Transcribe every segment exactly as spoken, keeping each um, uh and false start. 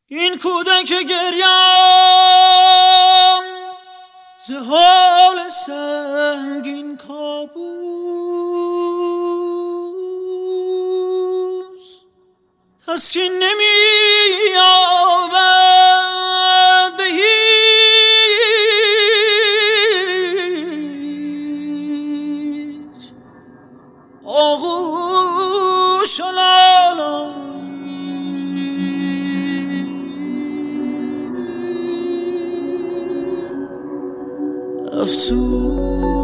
این کودک گریان ز حال سنگین کابوس تسکین نمی یابد به هیچ آغوش و لالایی. افسوس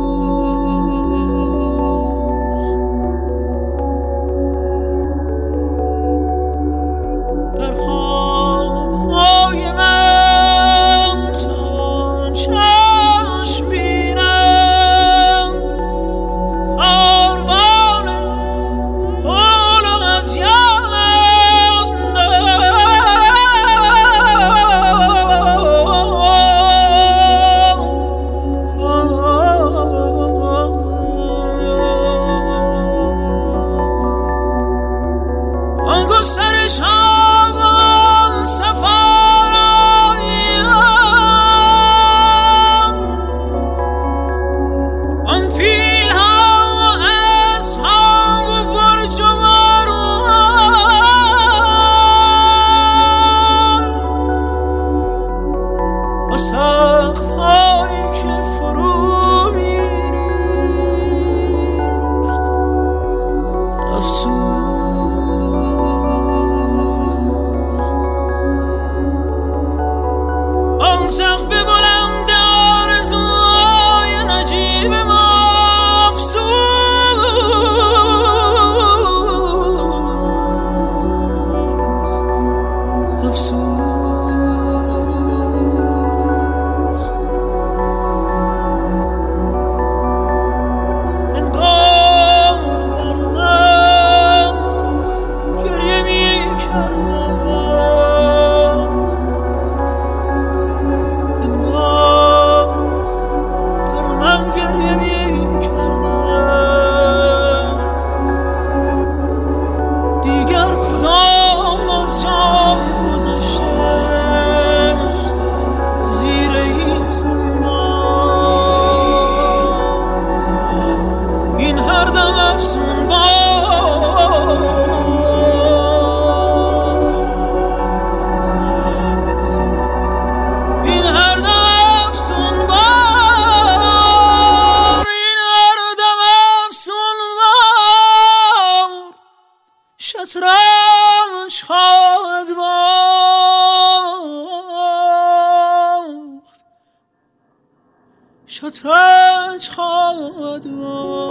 در خوابهای من تا چشم بینم کاروان حول و هذیان از سقف‌هایی که فرو می‌ریخت. افسوس آن سقف بلند آرزوهای نجیب ما. افسوس افسوس شطرنج خواهد باخت، شطرنج خواهد باخت.